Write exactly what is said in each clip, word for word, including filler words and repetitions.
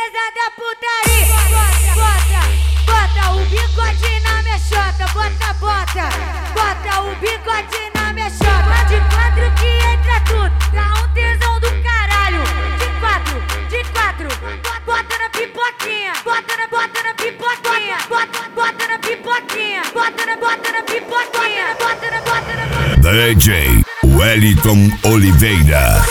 princesa da putaria. Bota, bota, bota o bigode na minha chota. Bota, bota, bota o bigode na minha chota. De quatro que entra tudo, dá um tesão do caralho. De quatro, de quatro, bota, bota na pipoquinha. Bota na, bota na pipoquinha. Bota, bota na pipoquinha. Bota na, bota na pipoquinha. Bota na, bota na, bota na. D J Wellington Oliveira.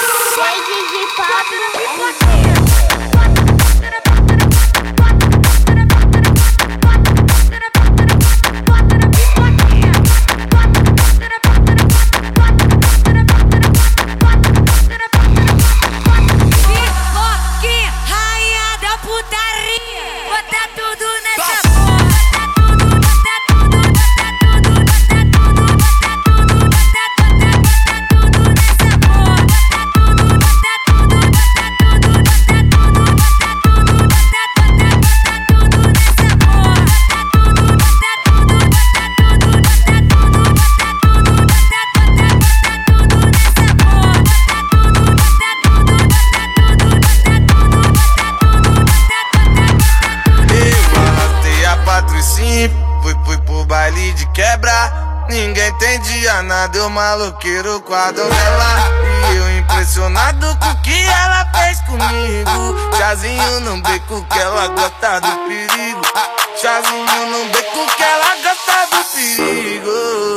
Fui, fui pro baile de quebra, ninguém entendia nada, eu maloqueiro com a donzela. E eu impressionado com o que ela fez comigo. Chazinho no beco que ela gosta do perigo. Chazinho no beco que ela gosta do perigo.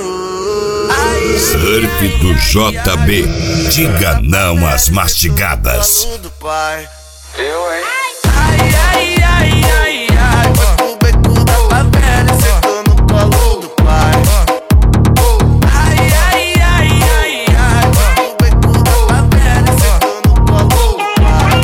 Surf do J B, diga não às mastigadas. Do pai. Eu, hein? Ai, ai, ai, ai, ai. O beco da favela, sentou no colo do pai. Ai, ai, ai, ai, ai. O beco da favela, sentou no colo do pai.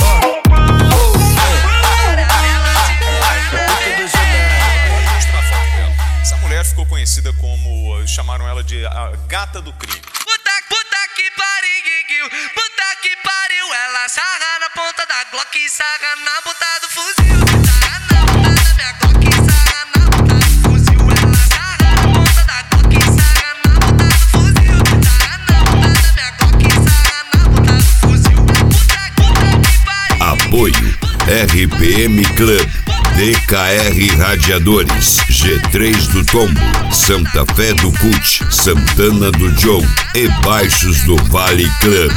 Essa mulher ficou conhecida como, chamaram ela de a gata do crime. Puta, puta que pariu, puta que pariu. Ela sarra na ponta da Glock, sarra na ponta do fuzil. Sarra na ponta da minha Glock, sarra na ponta do fuzil. Ela sarra na ponta da Glock, sarra na ponta do fuzil. Sarra na ponta da minha Glock, sarra na ponta do fuzil. Puta, puta que pariu. Apoio R P M Club, D K R Radiadores, G três do Tombo, Santa Fé do Cut, Santana do Joe e Baixos do Vale Club.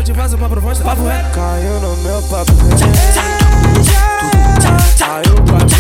Caiu no meu papel. Caiu pra